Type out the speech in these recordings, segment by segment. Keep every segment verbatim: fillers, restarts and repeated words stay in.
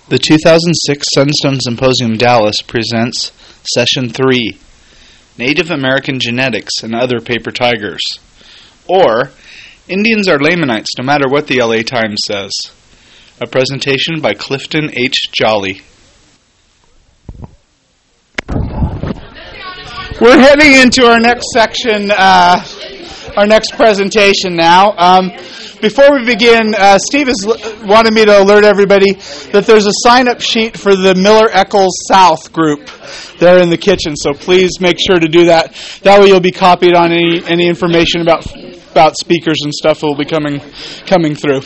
The two thousand six Sunstone Symposium Dallas presents Session three, Native American Genetics and Other Paper Tigers, or Indians Are Lamanites No Matter What the L A Times Says, a presentation by Clifton H. Jolly. We're heading into our next section, uh, our next presentation now. Um, before we begin, uh, Steve has l- wanted me to alert everybody that there's a sign-up sheet for the Miller Eccles South group there in the kitchen, so please make sure to do that. That way you'll be copied on any, any information about about speakers and stuff that will be coming coming through.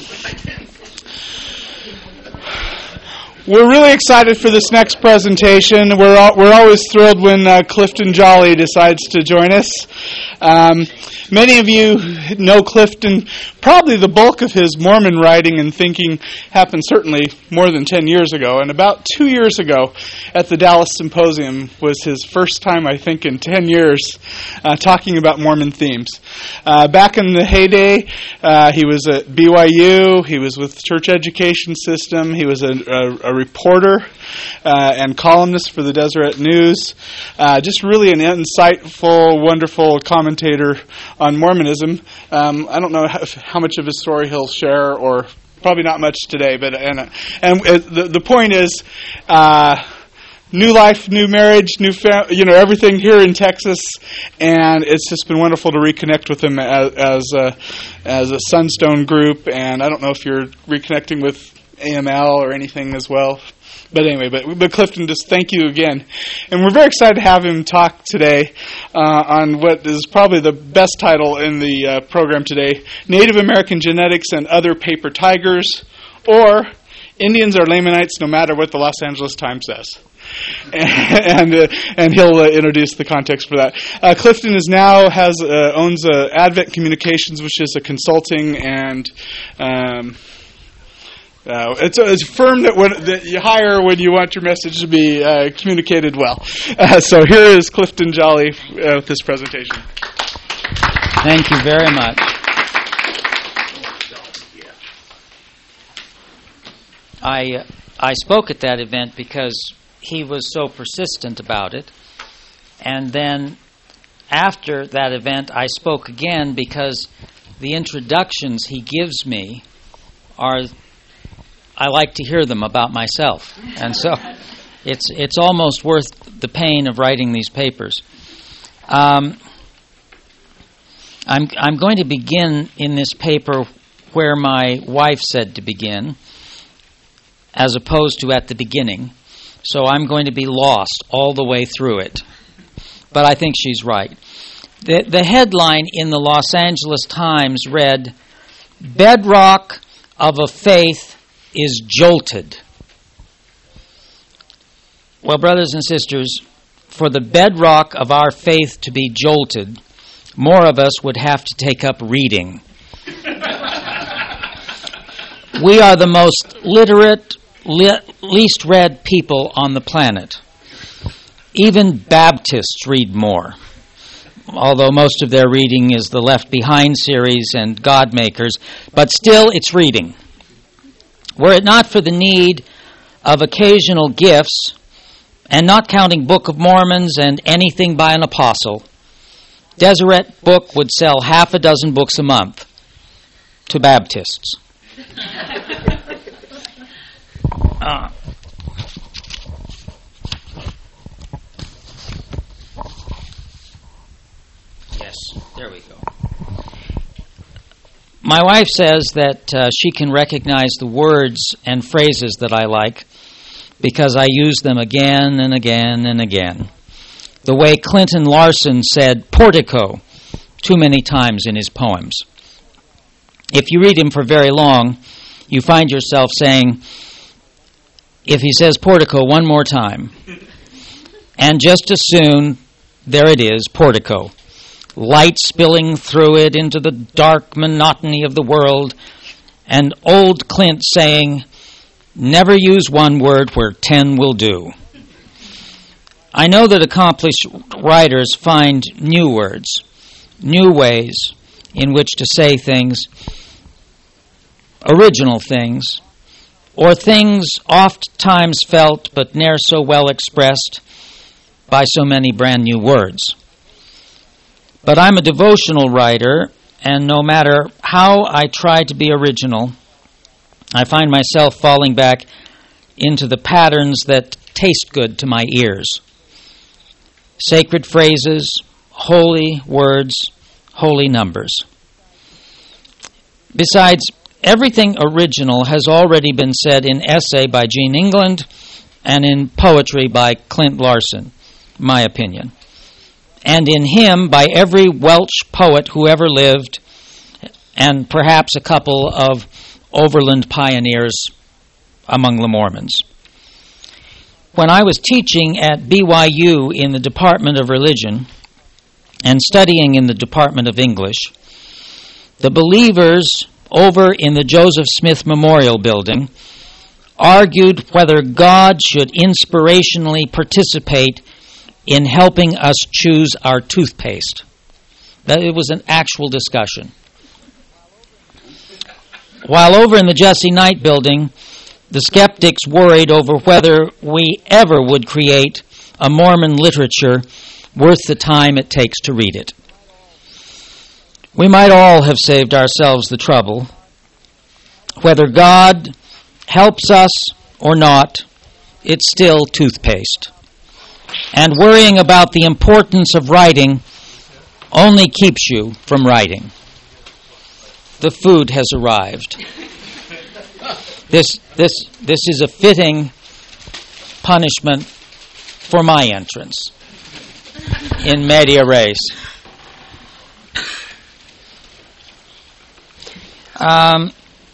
We're really excited for this next presentation. We're all, we're always thrilled when uh, Clifton Jolly decides to join us. Um, many of you know Clifton. Probably the bulk of his Mormon writing and thinking happened certainly more than ten years ago. And about two years ago at the Dallas Symposium was his first time, I think, in ten years uh, talking about Mormon themes. Uh, back in the heyday, uh, he was at B Y U. He was with the Church Education System. He was a, a, a reporter uh, and columnist for the Deseret News. Uh, just really an insightful, wonderful commentator on Mormonism. Um, I don't know how, how much of his story he'll share, or probably not much today. But and and the the point is, uh, new life, new marriage, new fam- you know everything here in Texas, and it's just been wonderful to reconnect with him as as a, as a Sunstone group. And I don't know if you're reconnecting with A M L or anything as well. But anyway, but, but Clifton, just thank you again. And we're very excited to have him talk today uh, on what is probably the best title in the uh, program today, Native American Genetics and Other Paper Tigers, or Indians Are Lamanites No Matter What the Los Angeles Times Says. and uh, and he'll uh, introduce the context for that. Uh, Clifton is now has uh, owns uh, Advent Communications, which is a consulting and um, Uh, it's, a, it's a firm that, when, that you hire when you want your message to be uh, communicated well. Uh, so here is Clifton Jolly uh, with this presentation. Thank you very much. I uh, I spoke at that event because he was so persistent about it, and then after that event I spoke again because the introductions he gives me are, I like to hear them about myself, and so it's it's almost worth the pain of writing these papers. Um, I'm I'm going to begin in this paper where my wife said to begin, as opposed to at the beginning. So I'm going to be lost all the way through it, but I think she's right. The the headline in the Los Angeles Times read, "Bedrock of a Faith is jolted." Well, brothers and sisters, for the bedrock of our faith to be jolted, more of us would have to take up reading. We are the most literate, li- least read people on the planet. Even Baptists read more, although most of their reading is the Left Behind series and God Makers, but still it's reading. Were it not for the need of occasional gifts, and not counting Book of Mormons and anything by an apostle, Deseret Book would sell half a dozen books a month to Baptists. uh, yes, there we go. My wife says that uh, she can recognize the words and phrases that I like because I use them again and again and again. The way Clinton Larson said portico too many times in his poems. If you read him for very long, you find yourself saying, if he says portico one more time, and just as soon, there it is, portico. Light spilling through it into the dark monotony of the world, and old Clint saying, never use one word where ten will do. I know that accomplished writers find new words, new ways in which to say things, original things, or things oft times felt but ne'er so well expressed by so many brand new words. But I'm a devotional writer, and no matter how I try to be original, I find myself falling back into the patterns that taste good to my ears. Sacred phrases, holy words, holy numbers. Besides, everything original has already been said in essay by Gene England and in poetry by Clint Larson, my opinion. And in hymn by every Welsh poet who ever lived, and perhaps a couple of overland pioneers among the Mormons. When I was teaching at B Y U in the Department of Religion and studying in the Department of English, the believers over in the Joseph Smith Memorial Building argued whether God should inspirationally participate in helping us choose our toothpaste. That it was an actual discussion. While over in the Jesse Knight Building, the skeptics worried over whether we ever would create a Mormon literature worth the time it takes to read it. We might all have saved ourselves the trouble. Whether God helps us or not, it's still toothpaste. And worrying about the importance of writing only keeps you from writing. The food has arrived. This this this is a fitting punishment for my entrance in media res. Um,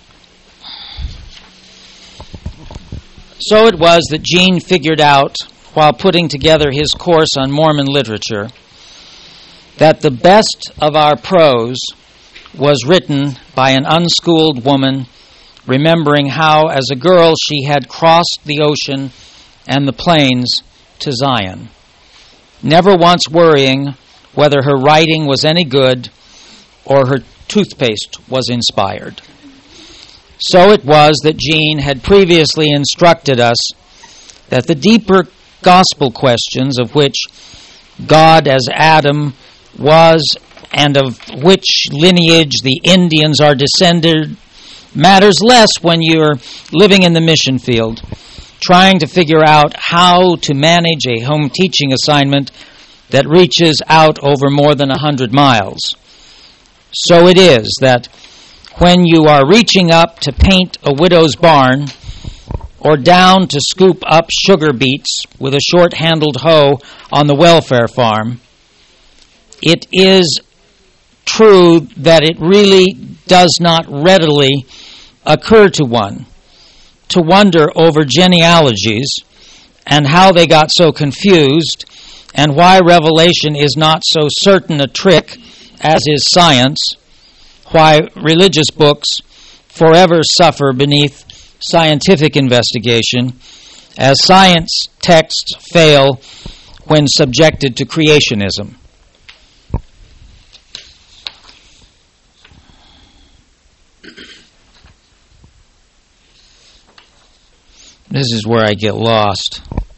so it was that Gene figured out, while putting together his course on Mormon literature, that the best of our prose was written by an unschooled woman remembering how, as a girl, she had crossed the ocean and the plains to Zion, never once worrying whether her writing was any good or her toothpaste was inspired. So it was that Gene had previously instructed us that the deeper gospel questions of which God as Adam was and of which lineage the Indians are descended matters less when you're living in the mission field, trying to figure out how to manage a home teaching assignment that reaches out over more than a hundred miles. So it is that when you are reaching up to paint a widow's barn or down to scoop up sugar beets with a short-handled hoe on the welfare farm, it is true that it really does not readily occur to one to wonder over genealogies and how they got so confused and why revelation is not so certain a trick as is science, why religious books forever suffer beneath scientific investigation, as science texts fail when subjected to creationism. This is where I get lost.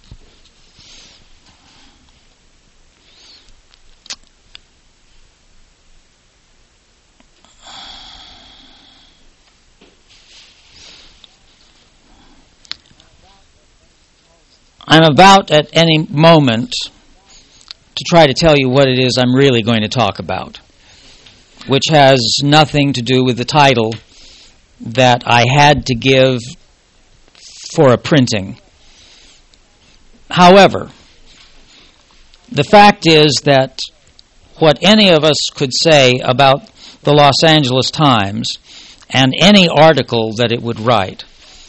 I'm about at any moment to try to tell you what it is I'm really going to talk about, which has nothing to do with the title that I had to give for a printing. However, the fact is that what any of us could say about the Los Angeles Times and any article that it would write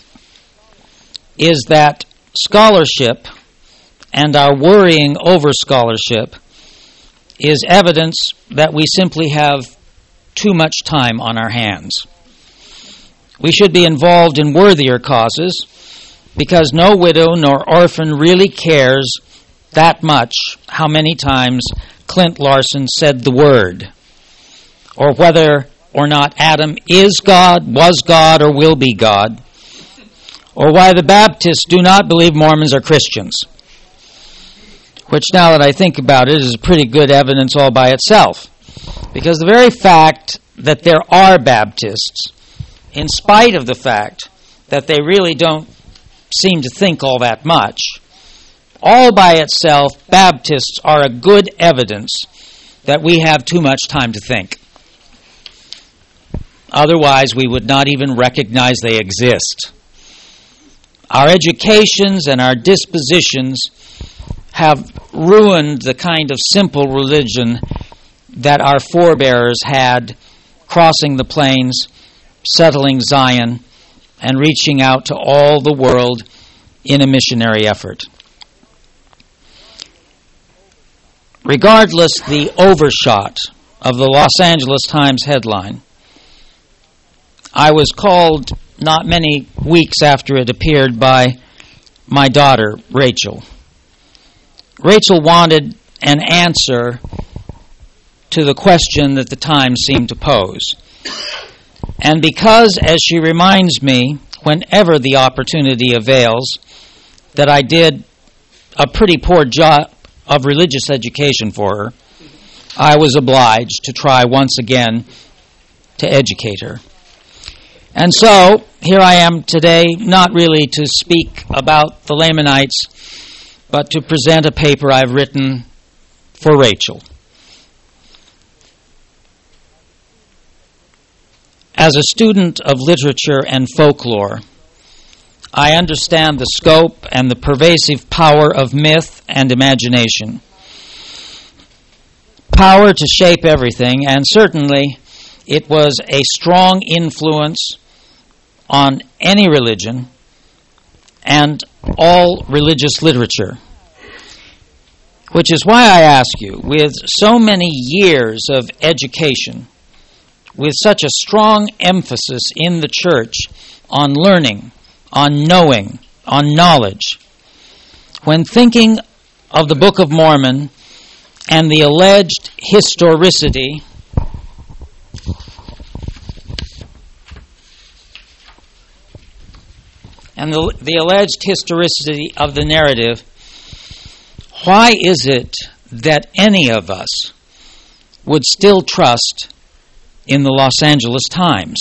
is that scholarship and our worrying over scholarship is evidence that we simply have too much time on our hands. We should be involved in worthier causes because no widow nor orphan really cares that much how many times Clint Larson said the word, or whether or not Adam is God, was God, or will be God, or why the Baptists do not believe Mormons are Christians, which, now that I think about it, is pretty good evidence all by itself. Because the very fact that there are Baptists, in spite of the fact that they really don't seem to think all that much, all by itself, Baptists are a good evidence that we have too much time to think. Otherwise, we would not even recognize they exist. Our educations and our dispositions have ruined the kind of simple religion that our forebears had, crossing the plains, settling Zion, and reaching out to all the world in a missionary effort. Regardless the overshot of the Los Angeles Times headline, I was called not many weeks after it appeared by my daughter, Rachel. Rachel wanted an answer to the question that the Times seemed to pose. And because, as she reminds me, whenever the opportunity avails, that I did a pretty poor job of religious education for her, I was obliged to try once again to educate her. And so, here I am today, not really to speak about the Lamanites, but to present a paper I've written for Rachel. As a student of literature and folklore, I understand the scope and the pervasive power of myth and imagination. Power to shape everything, and certainly it was a strong influence on any religion and all religious literature. Which is why I ask you, with so many years of education, with such a strong emphasis in the church on learning, on knowing, on knowledge, when thinking of the Book of Mormon and the alleged historicity and the, the alleged historicity of the narrative, why is it that any of us would still trust in the Los Angeles Times?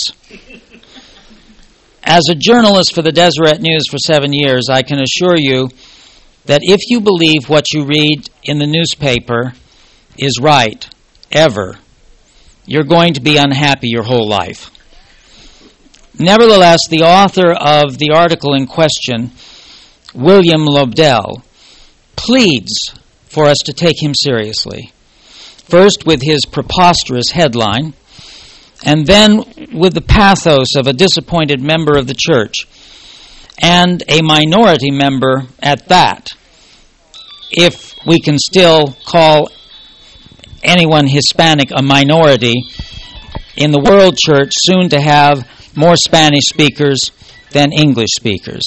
As a journalist for the Deseret News for seven years, I can assure you that if you believe what you read in the newspaper is right, ever, you're going to be unhappy your whole life. Nevertheless, the author of the article in question, William Lobdell, pleads for us to take him seriously. First with his preposterous headline, and then with the pathos of a disappointed member of the church, and a minority member at that, if we can still call anyone Hispanic a minority in the world church, soon to have more Spanish speakers than English speakers.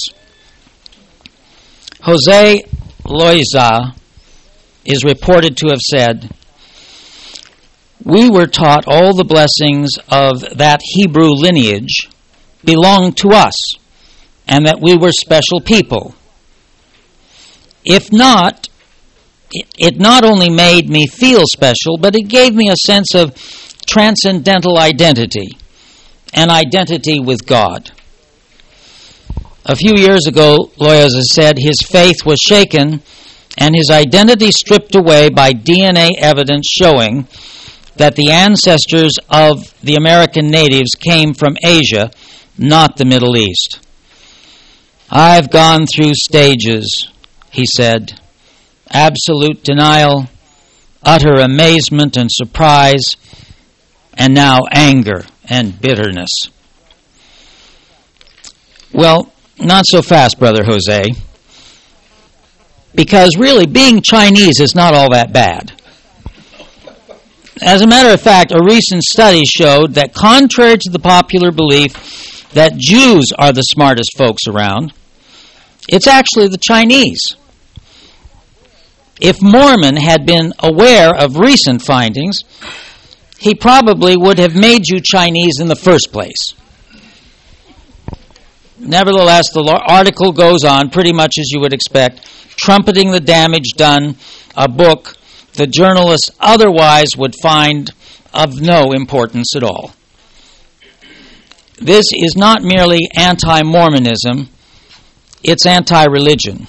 Jose Loiza is reported to have said, "We were taught all the blessings of that Hebrew lineage belonged to us, and that we were special people. If not, it not only made me feel special, but it gave me a sense of transcendental identity, an identity with God." A few years ago, Loiza said, his faith was shaken and his identity stripped away by D N A evidence showing that the ancestors of the American natives came from Asia, not the Middle East. "I've gone through stages," he said, "absolute denial, utter amazement and surprise, and now anger and bitterness." Well, not so fast, Brother Jose, because really being Chinese is not all that bad. As a matter of fact, a recent study showed that contrary to the popular belief that Jews are the smartest folks around, it's actually the Chinese. If Mormon had been aware of recent findings, he probably would have made you Chinese in the first place. Nevertheless, the article goes on pretty much as you would expect, trumpeting the damage done, a book the journalists otherwise would find of no importance at all. This is not merely anti-Mormonism, it's anti-religion.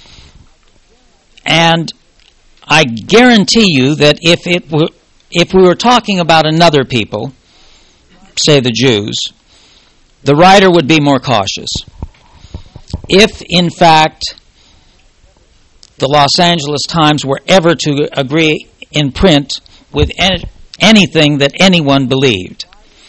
And I guarantee you that if it were, if we were talking about another people, say the Jews, the writer would be more cautious. If, in fact, the Los Angeles Times were ever to agree in print with any, anything that anyone believed,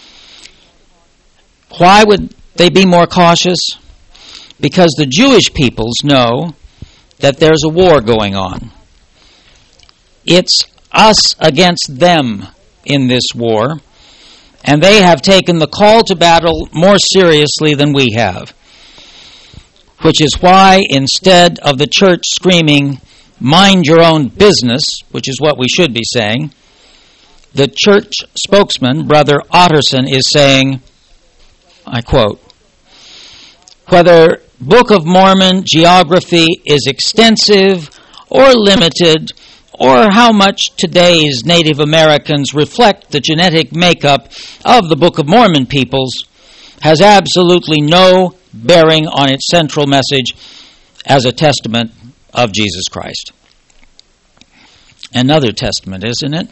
why would they be more cautious? Because the Jewish peoples know that there's a war going on. It's us against them in this war, and they have taken the call to battle more seriously than we have. Which is why, instead of the church screaming, "Mind your own business," which is what we should be saying, the church spokesman, Brother Otterson, is saying, I quote, "Whether Book of Mormon geography is extensive or limited, or how much today's Native Americans reflect the genetic makeup of the Book of Mormon peoples, has absolutely no bearing on its central message as a testament of Jesus Christ." Another testament, isn't it?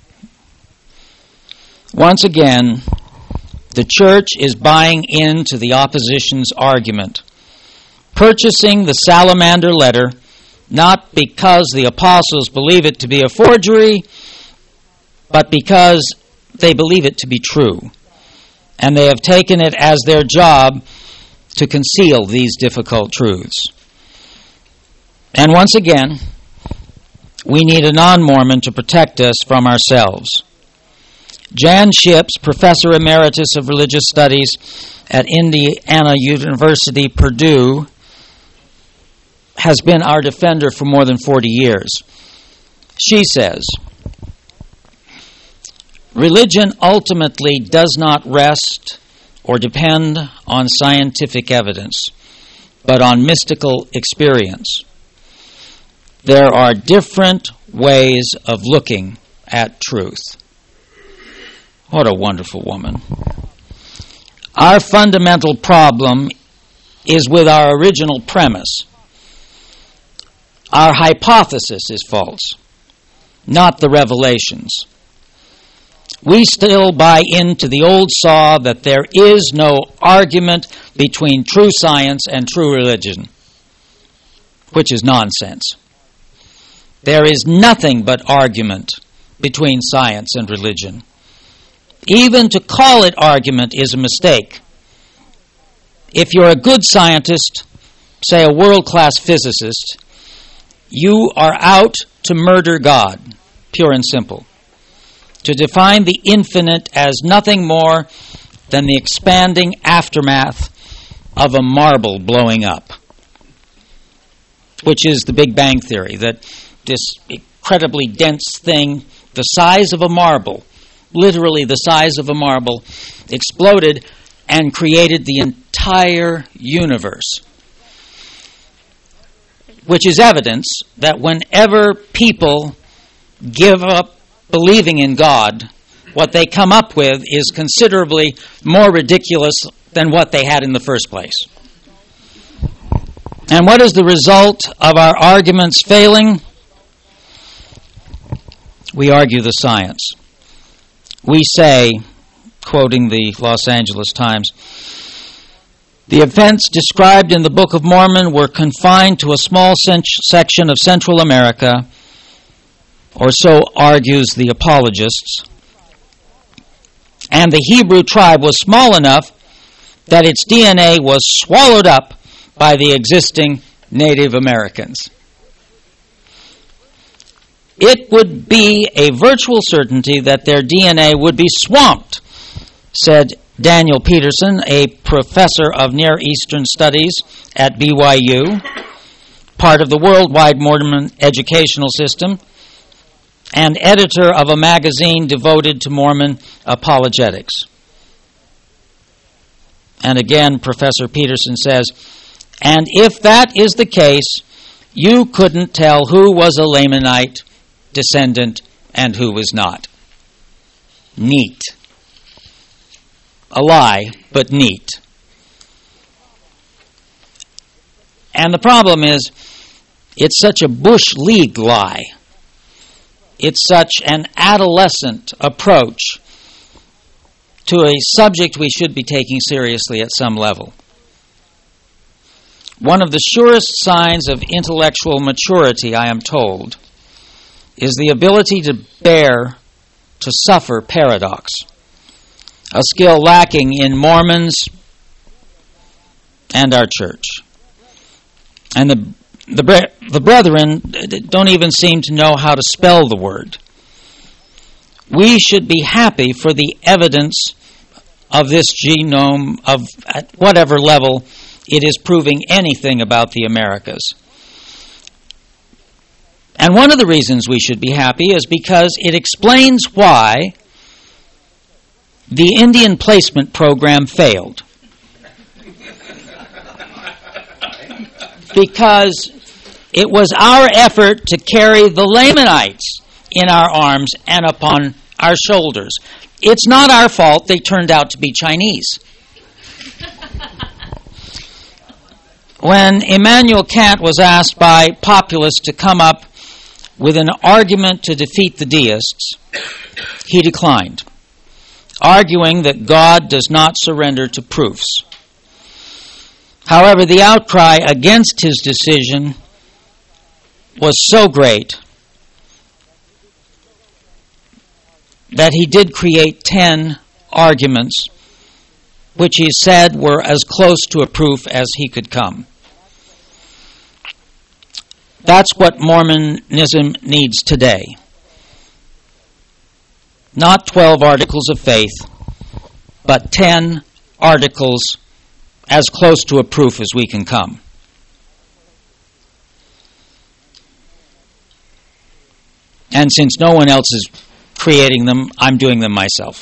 Once again, the church is buying into the opposition's argument, purchasing the Salamander letter, not because the apostles believe it to be a forgery, but because they believe it to be true. And they have taken it as their job to conceal these difficult truths. And once again, we need a non-Mormon to protect us from ourselves. Jan Ships, Professor Emeritus of Religious Studies at Indiana University, Purdue, has been our defender for more than forty years. She says, "Religion ultimately does not rest or depend on scientific evidence, but on mystical experience. There are different ways of looking at truth." What a wonderful woman. Our fundamental problem is with our original premise. Our hypothesis is false, not the revelations. We still buy into the old saw that there is no argument between true science and true religion, which is nonsense. There is nothing but argument between science and religion. Even to call it argument is a mistake. If you're a good scientist, say a world-class physicist, you are out to murder God, pure and simple. To define the infinite as nothing more than the expanding aftermath of a marble blowing up, which is the Big Bang Theory, that this incredibly dense thing, the size of a marble, literally the size of a marble, exploded and created the entire universe. Which is evidence that whenever people give up believing in God, what they come up with is considerably more ridiculous than what they had in the first place. And what is the result of our arguments failing? We argue the science. We say, quoting the Los Angeles Times, "The events described in the Book of Mormon were confined to a small sen- section of Central America, or so argues the apologists, and the Hebrew tribe was small enough that its D N A was swallowed up by the existing Native Americans. It would be a virtual certainty that their D N A would be swamped," said Daniel Peterson, a professor of Near Eastern Studies at B Y U, part of the worldwide Mormon educational system, and editor of a magazine devoted to Mormon apologetics. And again, Professor Peterson says, and if that is the case, you couldn't tell who was a Lamanite descendant and who was not. Neat. A lie, but neat. And the problem is, it's such a Bush League lie. It's such an adolescent approach to a subject we should be taking seriously at some level. One of the surest signs of intellectual maturity, I am told, is the ability to bear, to suffer paradox, a skill lacking in Mormons and our church. And the the, the brethren don't even seem to know how to spell the word. We should be happy for the evidence of this genome, of at whatever level it is proving anything about the Americas. And one of the reasons we should be happy is because it explains why the Indian placement program failed. Because it was our effort to carry the Lamanites in our arms and upon our shoulders. It's not our fault they turned out to be Chinese. When Immanuel Kant was asked by populists to come up with an argument to defeat the deists, he declined, arguing that God does not surrender to proofs. However, the outcry against his decision was so great that he did create ten arguments which he said were as close to a proof as he could come. That's what Mormonism needs today. Not twelve articles of faith, but ten articles as close to a proof as we can come. And since no one else is creating them, I'm doing them myself.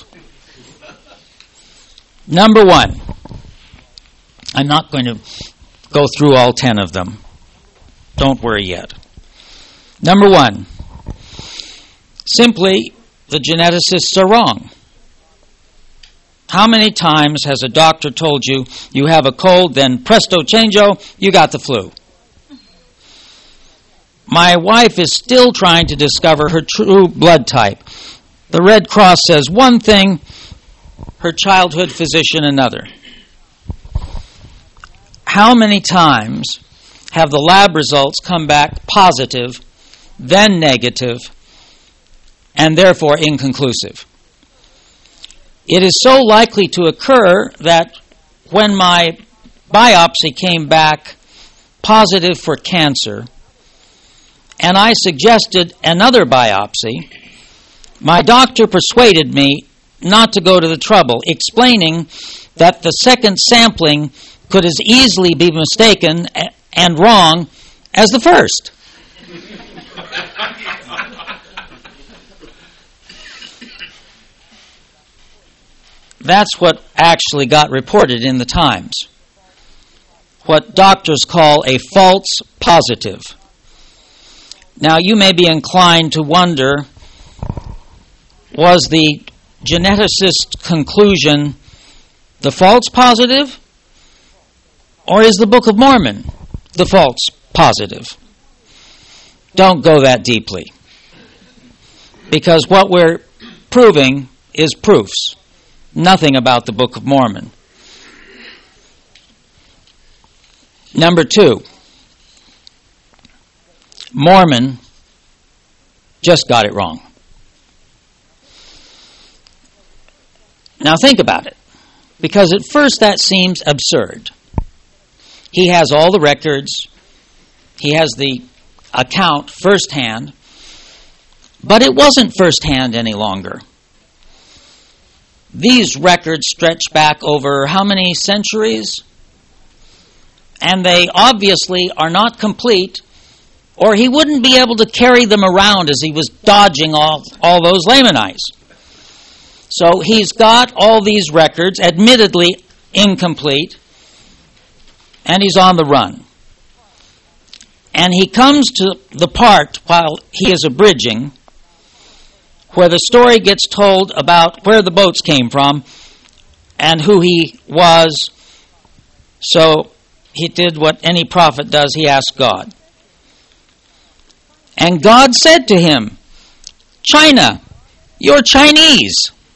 Number one, I'm not going to go through all ten of them. Don't worry yet. Number one, simply the geneticists are wrong. How many times has a doctor told you you have a cold, then presto changeo, you got the flu? My wife is still trying to discover her true blood type. The Red Cross says one thing, her childhood physician another. How many times have the lab results come back positive, then negative, and therefore inconclusive? It is so likely to occur that when my biopsy came back positive for cancer, and I suggested another biopsy, my doctor persuaded me not to go to the trouble, explaining that the second sampling could as easily be mistaken and wrong as the first. That's what actually got reported in the Times. What doctors call a false positive. Now, you may be inclined to wonder, was the geneticist conclusion the false positive? Or is the Book of Mormon the false positive? Don't go that deeply. Because what we're proving is proofs. Nothing about the Book of Mormon. Number two, Mormon just got it wrong. Now think about it, because at first that seems absurd. He has all the records, he has the account firsthand, but it wasn't firsthand any longer. These records stretch back over how many centuries? And they obviously are not complete, or he wouldn't be able to carry them around as he was dodging all, all those Lamanites. So he's got all these records, admittedly incomplete, and he's on the run. And he comes to the part while he is abridging where the story gets told about where the boats came from and who he was. So he did what any prophet does, he asked God. And God said to him, "China, you're Chinese."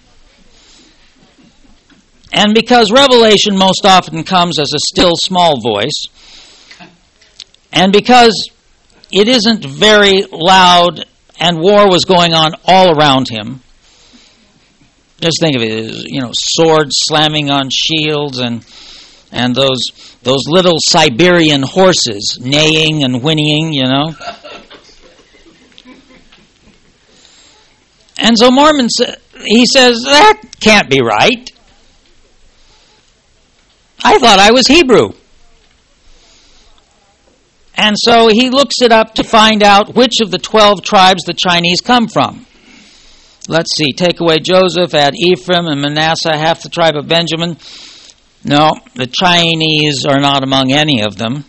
And because revelation most often comes as a still small voice, and because it isn't very loud and war was going on all around him, just think of it as, you know, swords slamming on shields and and those those little Siberian horses neighing and whinnying, you know. And so Mormon, he says, that can't be right. I thought I was Hebrew. And so he looks it up to find out which of the twelve tribes the Chinese come from. Let's see, take away Joseph, add Ephraim and Manasseh, half the tribe of Benjamin. No, the Chinese are not among any of them.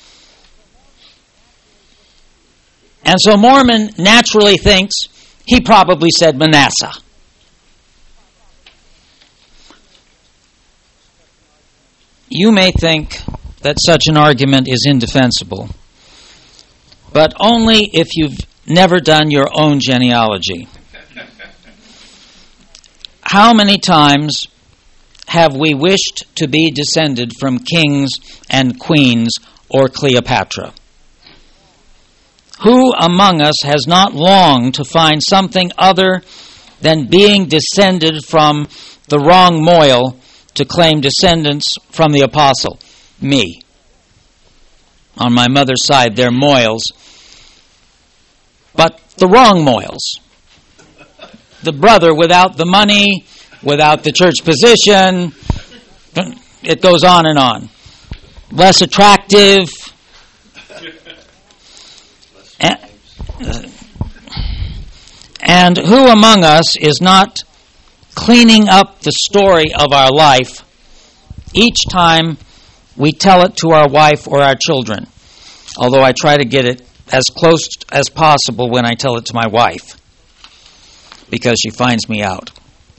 And so Mormon naturally thinks he probably said Manasseh. You may think that such an argument is indefensible, but only if you've never done your own genealogy. How many times have we wished to be descended from kings and queens or Cleopatra? Who among us has not longed to find something other than being descended from the wrong Moyle to claim descendants from the apostle? Me. On my mother's side, they're Moyles, but the wrong Moyles. The brother without the money, without the church position, it goes on and on. Less attractive. And, and who among us is not cleaning up the story of our life each time we tell it to our wife or our children? Although I try to get it as close as possible when I tell it to my wife, because she finds me out.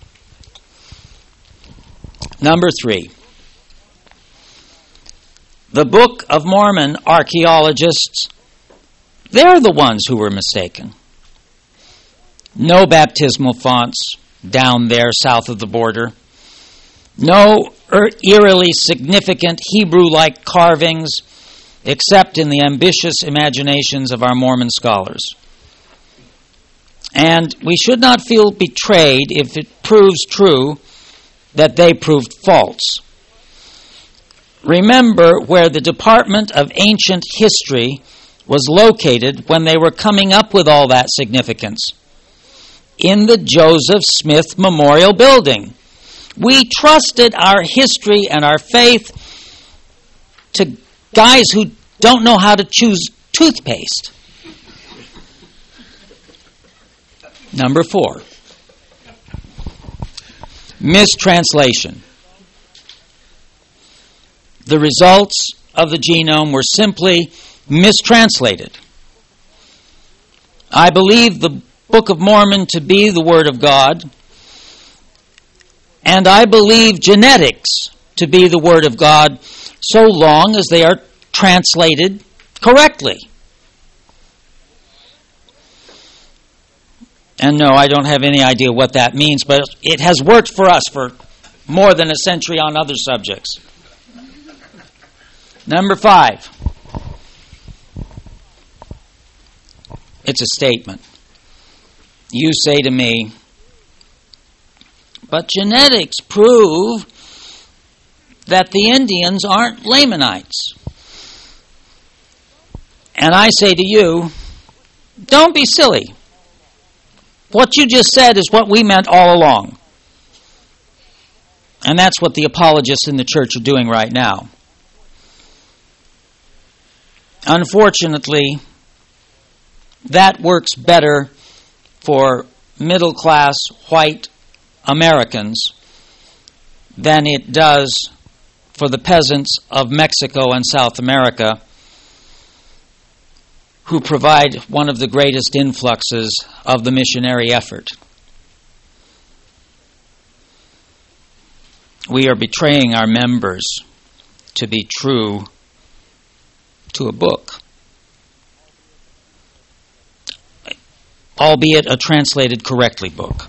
Number three. The Book of Mormon archaeologists, they're the ones who were mistaken. No baptismal fonts down there south of the border. No eerily significant Hebrew-like carvings, except in the ambitious imaginations of our Mormon scholars. And we should not feel betrayed if it proves true that they proved false. Remember where the Department of Ancient History was located when they were coming up with all that significance. In the Joseph Smith Memorial Building. We trusted our history and our faith to guys who don't know how to choose toothpaste. Number four. Mistranslation. The results of the genome were simply mistranslated. I believe the Book of Mormon to be the Word of God, and I believe genetics to be the Word of God so long as they are translated correctly. And no, I don't have any idea what that means, but it has worked for us for more than a century on other subjects. Number five. It's a statement. You say to me, but genetics prove that the Indians aren't Lamanites. And I say to you, don't be silly. What you just said is what we meant all along. And that's what the apologists in the church are doing right now. Unfortunately, that works better for middle-class white Americans than it does for the peasants of Mexico and South America, who provide one of the greatest influxes of the missionary effort. We are betraying our members to be true to a book, albeit a translated correctly book.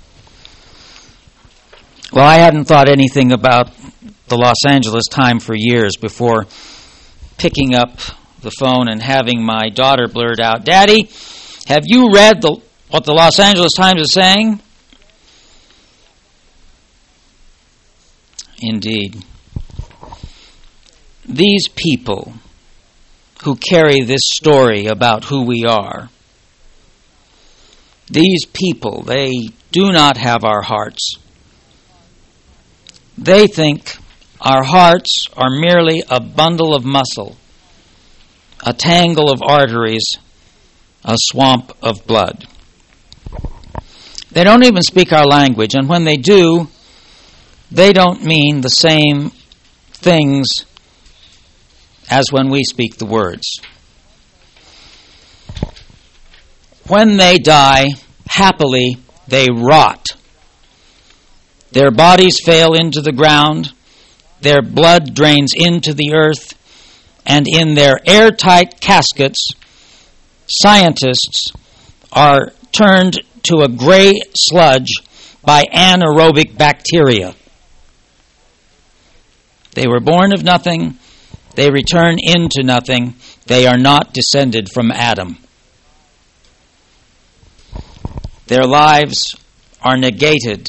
Well, I hadn't thought anything about the Los Angeles Times for years before picking up the phone and having my daughter blurt out, "Daddy, have you read the, what the Los Angeles Times is saying?" Indeed. These people who carry this story about who we are, these people, they do not have our hearts. They think our hearts are merely a bundle of muscle, a tangle of arteries, a swamp of blood. They don't even speak our language, and when they do, they don't mean the same things as when we speak the words. When they die, happily, they rot. Their bodies fail into the ground, their blood drains into the earth, and in their airtight caskets, scientists are turned to a gray sludge by anaerobic bacteria. They were born of nothing, they return into nothing, they are not descended from Adam. Their lives are negated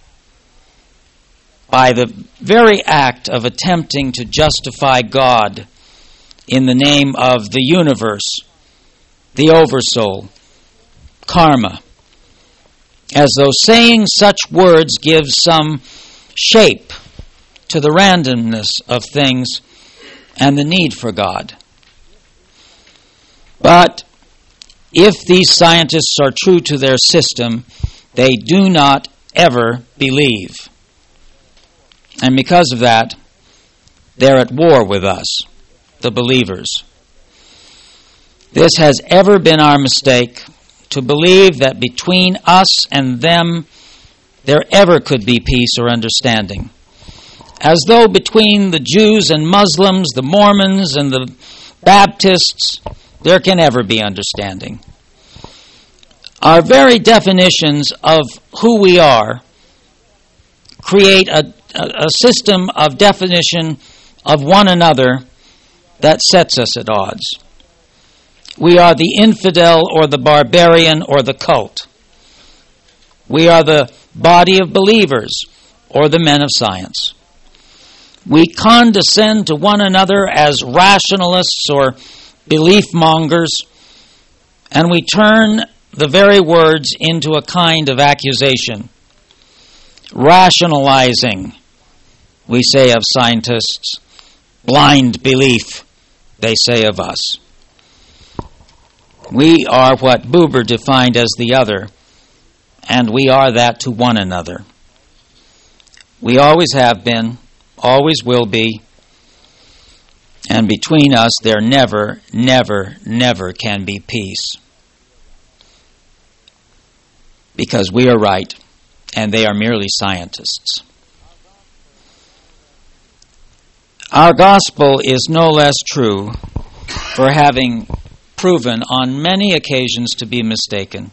by the very act of attempting to justify God in the name of the universe, the oversoul, karma, as though saying such words gives some shape to the randomness of things and the need for God. But if these scientists are true to their system, they do not ever believe. And because of that, they're at war with us, the believers. This has ever been our mistake, to believe that between us and them there ever could be peace or understanding. As though between the Jews and Muslims, the Mormons and the Baptists, there can ever be understanding. Our very definitions of who we are create a, a, a system of definition of one another that sets us at odds. We are the infidel or the barbarian or the cult. We are the body of believers or the men of science. We condescend to one another as rationalists or belief mongers, and we turn the very words into a kind of accusation. Rationalizing, we say of scientists. Blind belief, they say of us. We are what Buber defined as the other, and we are that to one another. We always have been, always will be, and between us there never, never, never can be peace. Because we are right, and they are merely scientists. Our gospel is no less true for having proven on many occasions to be mistaken.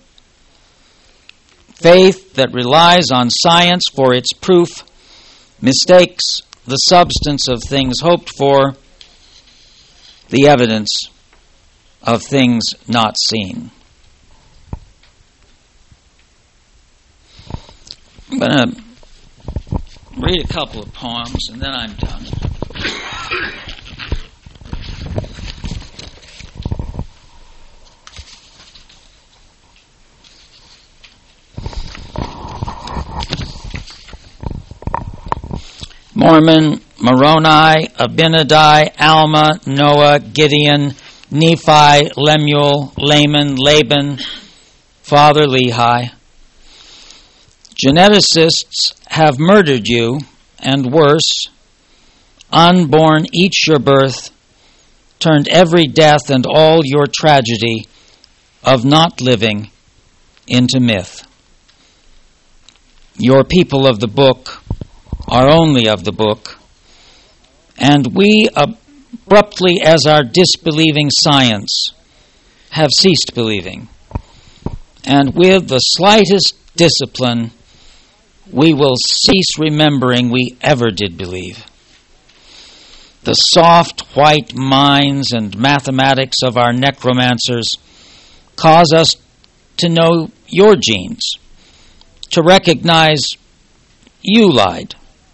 Faith that relies on science for its proof mistakes the substance of things hoped for, the evidence of things not seen. I'm going to read a couple of poems and then I'm done. Mormon, Moroni, Abinadi, Alma, Noah, Gideon, Nephi, Lemuel, Laman, Laban, Father Lehi. Geneticists have murdered you, and worse, unborn, each your birth, turned every death and all your tragedy of not living into myth. Your people of the book are only of the book, and we abruptly, as our disbelieving science, have ceased believing. And with the slightest discipline, we will cease remembering we ever did believe. The soft white minds and mathematics of our necromancers cause us to know your genes, to recognize you lied.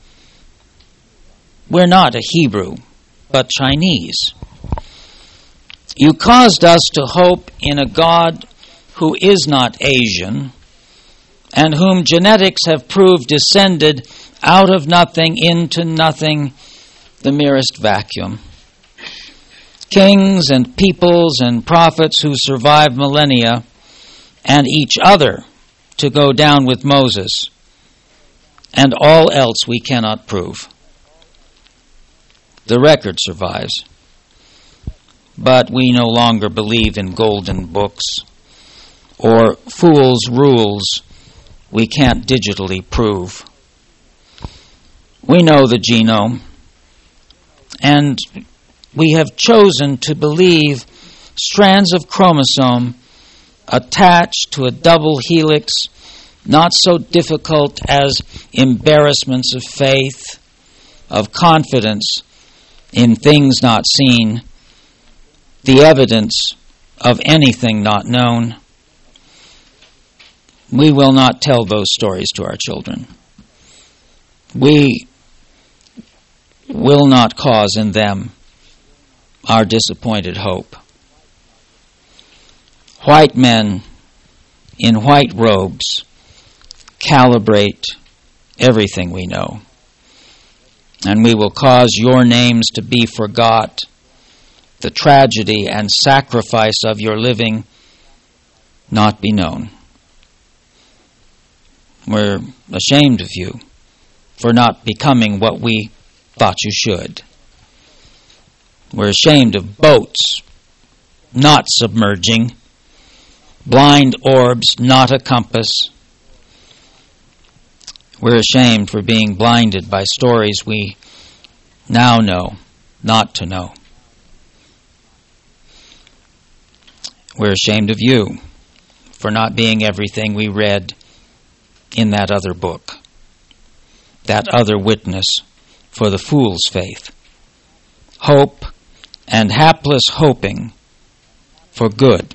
We're not a Hebrew, but Chinese. You caused us to hope in a God who is not Asian, and whom genetics have proved descended out of nothing into nothing, the merest vacuum. Kings and peoples and prophets who survived millennia, and each other to go down with Moses, and all else we cannot prove. The record survives, but we no longer believe in golden books or fool's rules we can't digitally prove. We know the genome, and we have chosen to believe strands of chromosome attached to a double helix, not so difficult as embarrassments of faith, of confidence in things not seen, the evidence of anything not known. We will not tell those stories to our children. We will not cause in them our disappointed hope. White men in white robes calibrate everything we know, and we will cause your names to be forgot, the tragedy and sacrifice of your living not be known. We're ashamed of you for not becoming what we thought you should. We're ashamed of boats not submerging, blind orbs not a compass. We're ashamed for being blinded by stories we now know not to know. We're ashamed of you for not being everything we read in that other book, that other witness for the fool's faith. Hope and hapless hoping for good.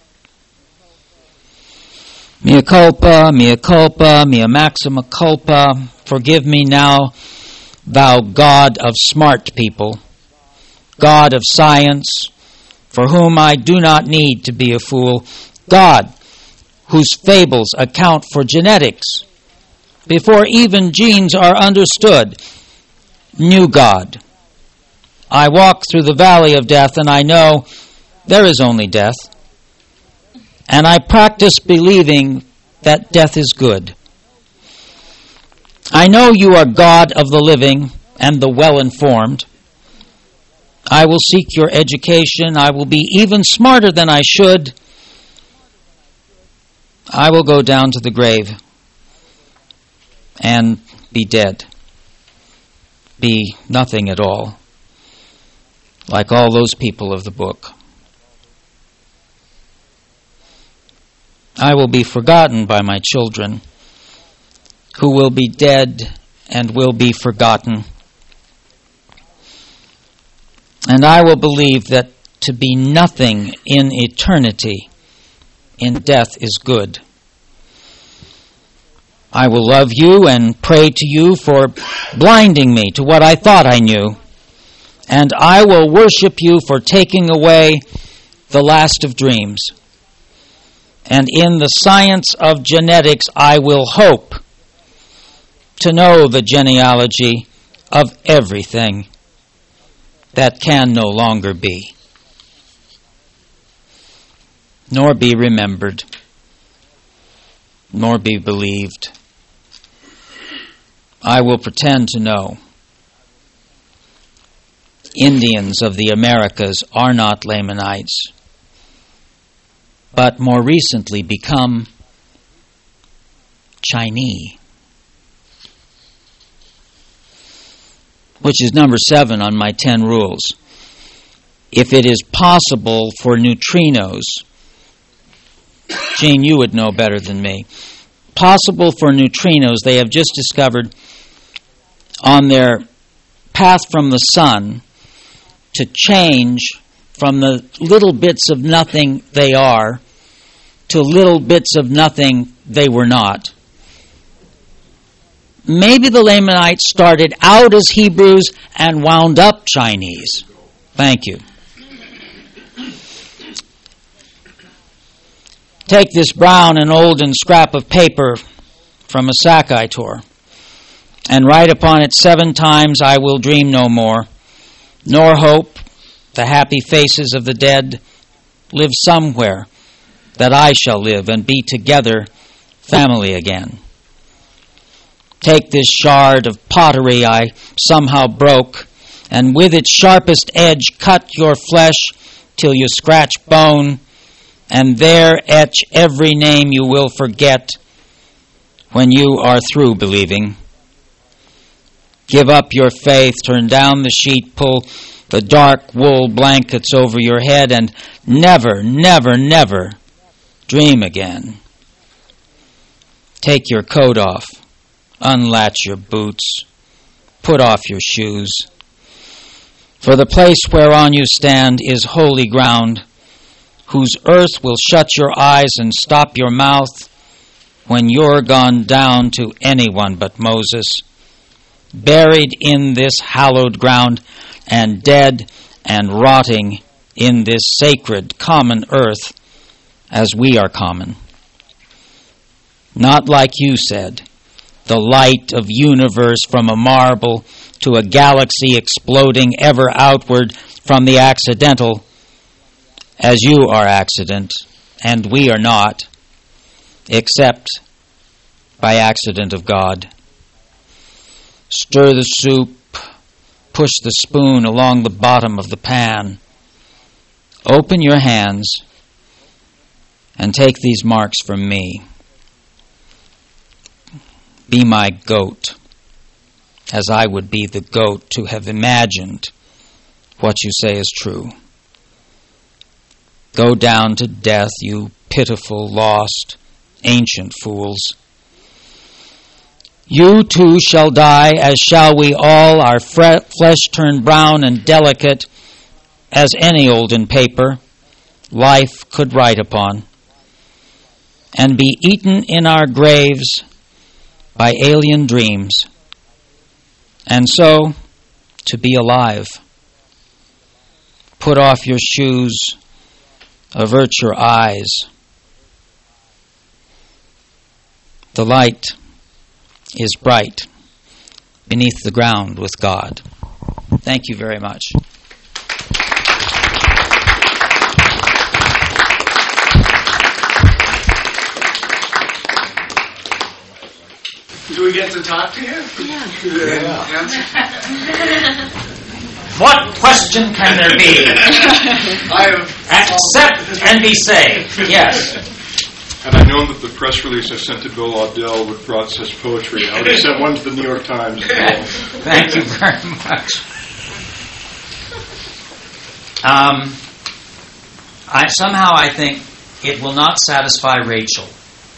Mea culpa, mea culpa, mea maxima culpa. Forgive me now, thou God of smart people, God of science, for whom I do not need to be a fool, God whose fables account for genetics before even genes are understood. New God, I walk through the valley of death, and I know there is only death. And I practice believing that death is good. I know you are God of the living and the well-informed. I will seek your education. I will be even smarter than I should. I will go down to the grave and be dead. Be nothing at all, like all those people of the book. I will be forgotten by my children, who will be dead and will be forgotten. And I will believe that to be nothing in eternity, in death, is good. I will love you and pray to you for blinding me to what I thought I knew. And I will worship you for taking away the last of dreams. And in the science of genetics, I will hope to know the genealogy of everything that can no longer be, nor be remembered, nor be believed. I will pretend to know, Indians of the Americas are not Lamanites, but more recently become Chinese, which is number seven on my ten rules. If it is possible for neutrinos, Gene, you would know better than me, possible for neutrinos, they have just discovered on their path from the sun to change from the little bits of nothing they are to little bits of nothing they were not. Maybe the Lamanites started out as Hebrews and wound up Chinese. Thank you. Take this brown and olden scrap of paper from a sack I tore, and write upon it seven times, I will dream no more, nor hope the happy faces of the dead live somewhere that I shall live and be together family again. Take this shard of pottery I somehow broke, and with its sharpest edge cut your flesh till you scratch bone, and there etch every name you will forget when you are through believing. Give up your faith, turn down the sheet, pull the dark wool blankets over your head, and never, never, never dream again. Take your coat off, unlatch your boots, put off your shoes. For the place whereon you stand is holy ground, whose earth will shut your eyes and stop your mouth when you're gone down to anyone but Moses, buried in this hallowed ground and dead and rotting in this sacred common earth as we are common. Not like you said, the light of universe from a marble to a galaxy exploding ever outward from the accidental, as you are accident, and we are not, except by accident of God. Stir the soup, push the spoon along the bottom of the pan. Open your hands and take these marks from me. Be my goat, as I would be the goat to have imagined what you say is true. Go down to death, you pitiful, lost, ancient fools. You too shall die, as shall we all, our fre- flesh turned brown and delicate as any olden paper life could write upon, and be eaten in our graves by alien dreams, and so to be alive. Put off your shoes, avert your eyes. The light is bright beneath the ground with God. Thank you very much. Do we get to talk to you? Yeah. Yeah. What question can there be? I have Accept and be saved. Yes. Had I known that the press release I sent to Bill Waddell would brought such poetry, I would have sent one to the New York Times. Thank you very much. Um, I somehow I think it will not satisfy Rachel.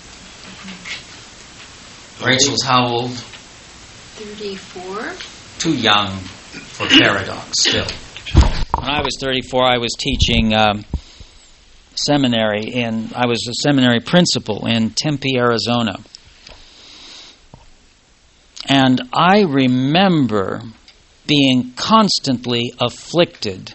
Rachel's how old? thirty-four. Too young for paradox still. When I was thirty-four, I was teaching um, seminary in, I was a seminary principal in Tempe, Arizona. And I remember being constantly afflicted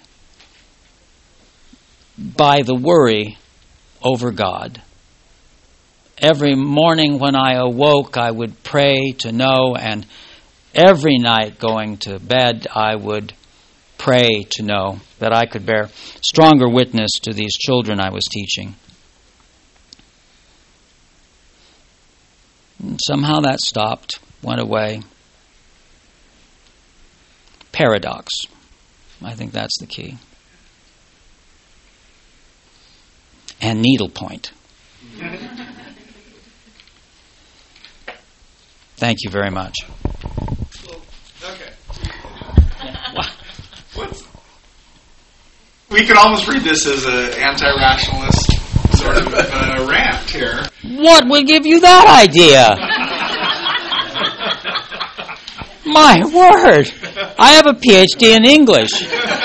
by the worry over God. Every morning when I awoke, I would pray to know, and every night going to bed, I would pray to know that I could bear stronger witness to these children I was teaching. And somehow that stopped, went away. Paradox. I think that's the key. And needlepoint. Thank you very much. Okay. What's, we could almost read this as an anti-rationalist sort of uh, rant here. What would give you that idea? My word! I have a P H D in English.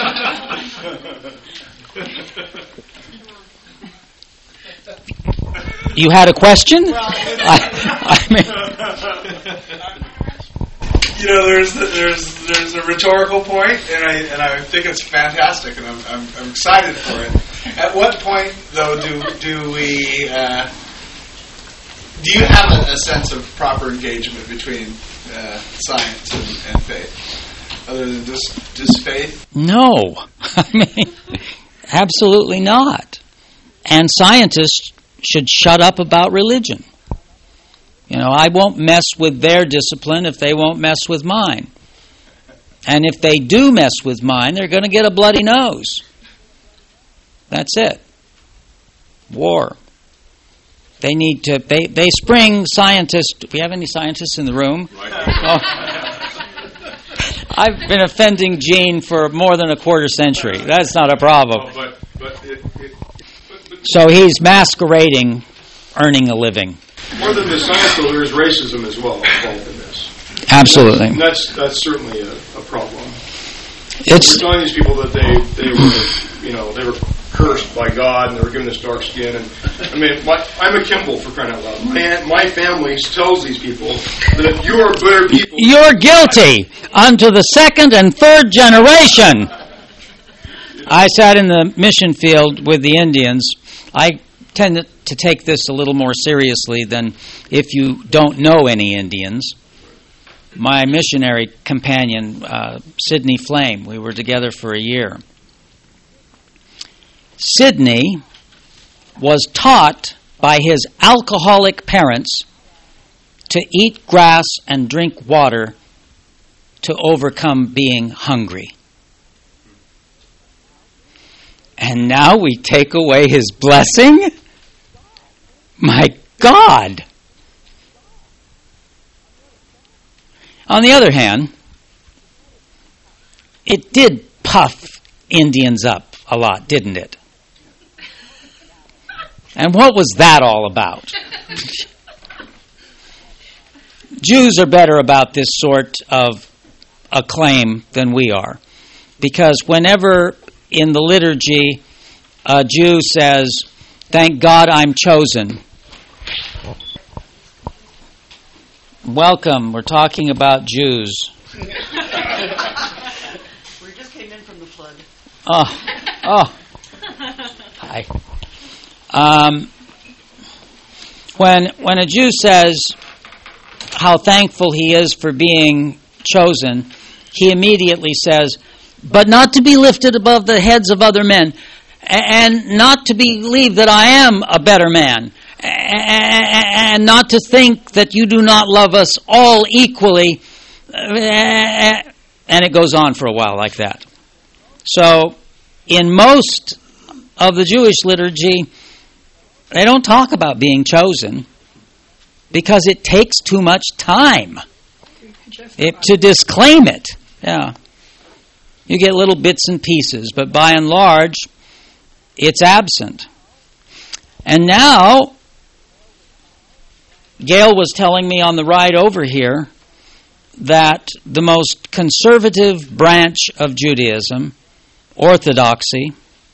You had a question? I, I mean, you know, there's there's there's a rhetorical point, and I and I think it's fantastic, and I'm I'm, I'm excited for it. At what point, though, do do we uh, do you have a, a sense of proper engagement between uh, science and, and faith, other than just just faith? No, I mean, absolutely not. And scientists should shut up about religion. You know, I won't mess with their discipline if they won't mess with mine. And if they do mess with mine, they're going to get a bloody nose. That's it. War. They need to, they, they spring scientists. Do we have any scientists in the room? Oh. I've been offending Gene for more than a quarter century. That's not a problem. But, but it, it, So he's masquerading, earning a living. more than the science, though, there is racism as well involved in this. Absolutely. And that's that's certainly a, a problem. It's We're telling these people that they, they were, you know, they were cursed by God and they were given this dark skin. And I mean, my, I'm a Kimball, for crying out loud. My, my family tells these people that if you are better people, you're guilty unto the second and third generation. I sat in the mission field with the Indians. I tend to take this a little more seriously than if you don't know any Indians. My missionary companion, uh, Sidney Flame, we were together for a year. Sidney was taught by his alcoholic parents to eat grass and drink water to overcome being hungry. And now we take away his blessing? My God! On the other hand, it did puff Indians up a lot, didn't it? And what was that all about? Jews are better about this sort of acclaim than we are. Because whenever in the liturgy a Jew says, "Thank God I'm chosen," welcome, we're talking about Jews. We just came in from the flood. Oh, oh. Hi. Um, when when a Jew says how thankful he is for being chosen, he immediately says, "But not to be lifted above the heads of other men, and not to believe that I am a better man, and not to think that you do not love us all equally," and it goes on for a while like that. So, in most of the Jewish liturgy, they don't talk about being chosen because it takes too much time it, to disclaim it. Yeah, you get little bits and pieces, but by and large, it's absent. And now, Gail was telling me on the ride over here that the most conservative branch of Judaism, Orthodoxy,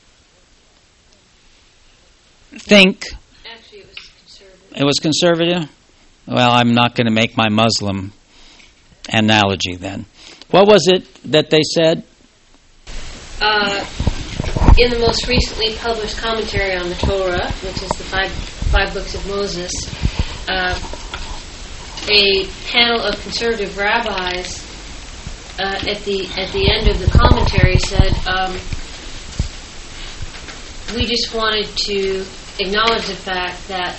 think... Actually, it was conservative. It was conservative? Well, I'm not going to make my Muslim analogy then. What was it that they said? Uh, in the most recently published commentary on the Torah, which is the five five books of Moses, uh, a panel of conservative rabbis uh, at the at the end of the commentary said, um, "We just wanted to acknowledge the fact that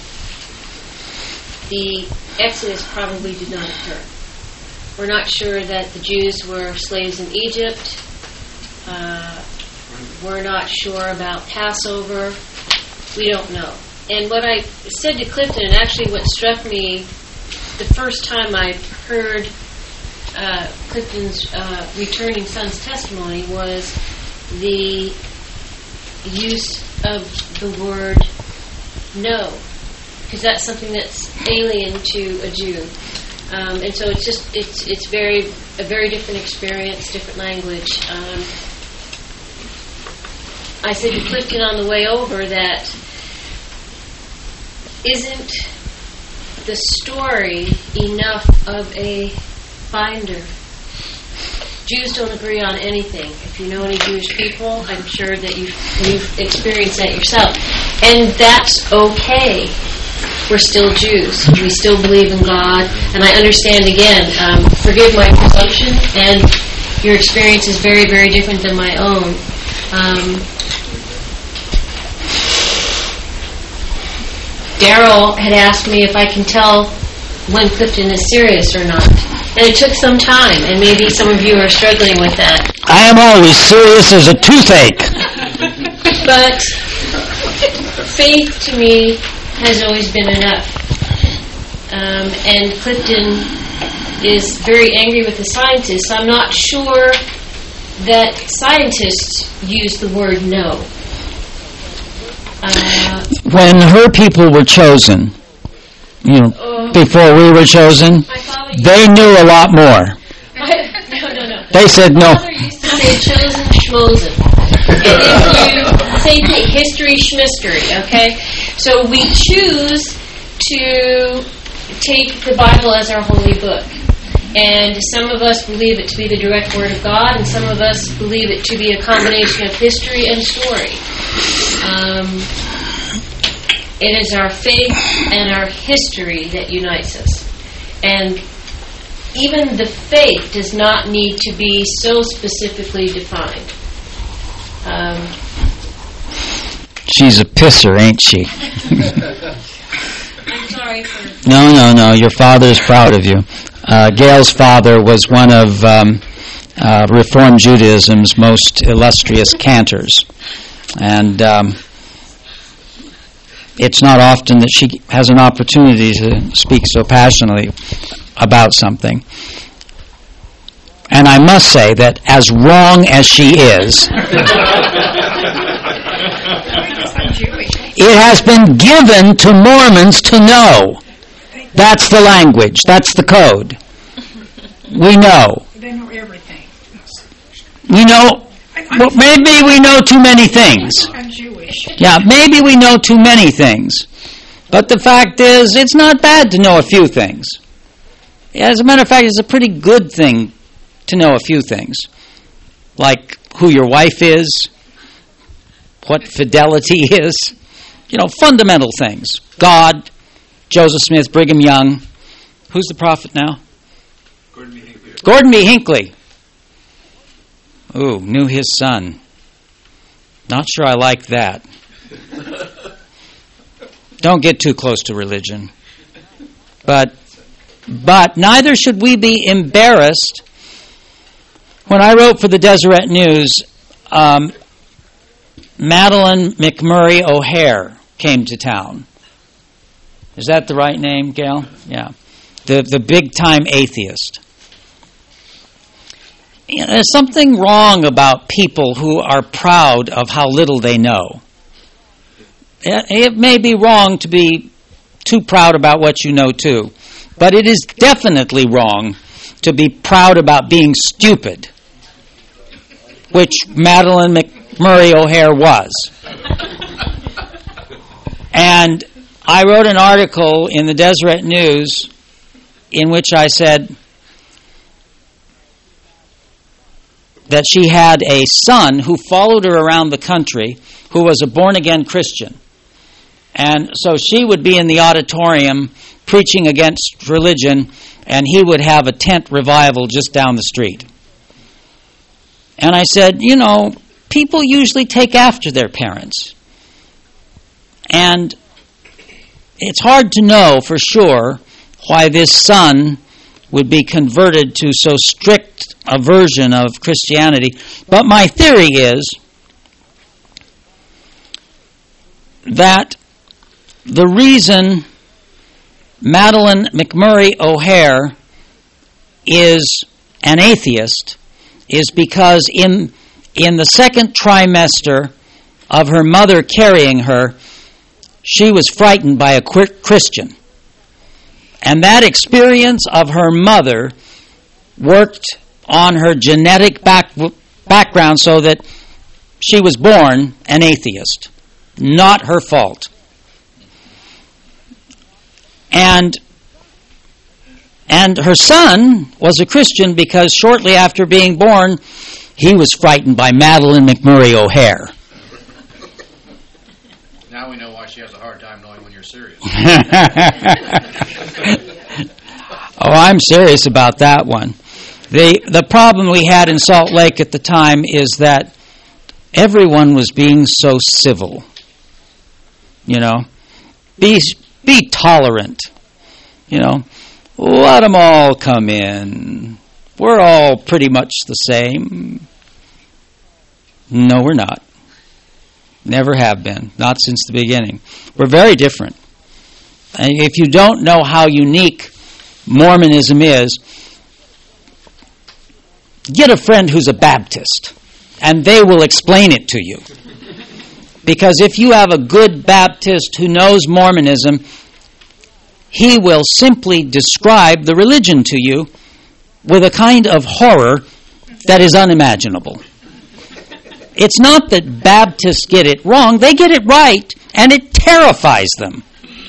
the Exodus probably did not occur. We're not sure that the Jews were slaves in Egypt. Uh, we're not sure about Passover. We don't know. And what I said to Clifton, and actually what struck me the first time I heard uh, Clifton's uh, returning son's testimony, was the use of the word no, because that's something that's alien to a Jew, um, and so it's just it's it's very a very different experience, different language. Um, I said to Clifton on the way over that isn't the story enough of a binder. Jews don't agree on anything. If you know any Jewish people, I'm sure that you've, you've experienced that yourself. And that's okay. We're still Jews. We still believe in God. And I understand, again, um, forgive my presumption, and your experience is very, very different than my own. Um, Daryl had asked me if I can tell when Clifton is serious or not. And it took some time, and maybe some of you are struggling with that. I am always serious as a toothache. But faith to me has always been enough. Um, and Clifton is very angry with the scientists. I'm not sure that scientists use the word no. Uh, when her people were chosen, you know, uh, before we were chosen, they knew a lot more. I, no, no, no. They said no. My father used to say chosen schmozen. And if you think history schmistery, okay? So we choose to take the Bible as our holy book. And some of us believe it to be the direct word of God, and some of us believe it to be a combination of history and story. Um, it is our faith and our history that unites us. And even the faith does not need to be so specifically defined. Um, She's a pisser, ain't she? I'm sorry for... No, no, no. Your father is proud of you. Uh, Gail's father was one of um, uh, Reform Judaism's most illustrious cantors. And um, it's not often that she has an opportunity to speak so passionately about something. And I must say that as wrong as she is, it has been given to Mormons to know. That's the language. That's the code. We know. They know everything. We know. Well, maybe we know too many things. I'm Jewish. Yeah, maybe we know too many things. But the fact is, it's not bad to know a few things. As a matter of fact, it's a pretty good thing to know a few things. Like who your wife is, what fidelity is, you know, fundamental things. God, Joseph Smith, Brigham Young. Who's the prophet now? Gordon B. Hinckley. Gordon B. Hinckley. Ooh, knew his son. Not sure I like that. Don't get too close to religion. But, but neither should we be embarrassed. When I wrote for the Deseret News, um, Madeline McMurray O'Hare came to town. Is that the right name, Gail? Yeah. The the big-time atheist. You know, there's something wrong about people who are proud of how little they know. It, it may be wrong to be too proud about what you know, too. But it is definitely wrong to be proud about being stupid, which Madeline McMurray O'Hare was. And I wrote an article in the Deseret News in which I said that she had a son who followed her around the country who was a born-again Christian. And so she would be in the auditorium preaching against religion, and he would have a tent revival just down the street. And I said, you know, people usually take after their parents. And it's hard to know for sure why this son would be converted to so strict a version of Christianity. But my theory is that the reason Madalyn McMurray O'Hair is an atheist is because in in the second trimester of her mother carrying her, she was frightened by a Christian. And that experience of her mother worked on her genetic back, background so that she was born an atheist. Not her fault. And and her son was a Christian because shortly after being born, he was frightened by Madalyn McMurray O'Hair. Now we know why she has a hard time knowing when you're serious. Oh, I'm serious about that one. The the problem we had in Salt Lake at the time is that everyone was being so civil. You know, be be tolerant. You know, let them all come in. We're all pretty much the same. No, we're not. Never have been. Not since the beginning. We're very different. And if you don't know how unique Mormonism is, get a friend who's a Baptist, and they will explain it to you. Because if you have a good Baptist who knows Mormonism, he will simply describe the religion to you with a kind of horror that is unimaginable. It's not that Baptists get it wrong, they get it right, and it terrifies them.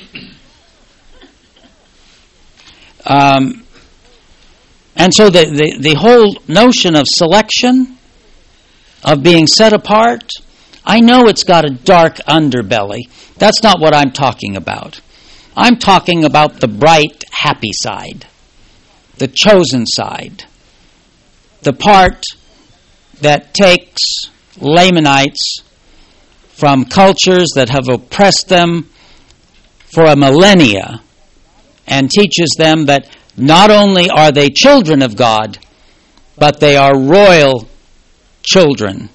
Um, and so the, the, the whole notion of selection, of being set apart, I know it's got a dark underbelly. That's not what I'm talking about. I'm talking about the bright, happy side, the chosen side, the part that takes Lamanites from cultures that have oppressed them for a millennia and teaches them that not only are they children of God, but they are royal children,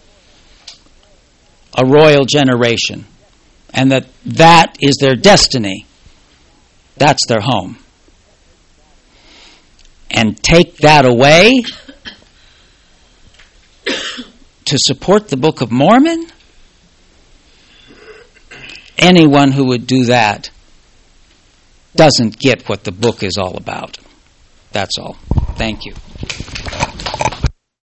a royal generation, and that that is their destiny. That's their home. And take that away to support the Book of Mormon? Anyone who would do that doesn't get what the book is all about. That's all. Thank you.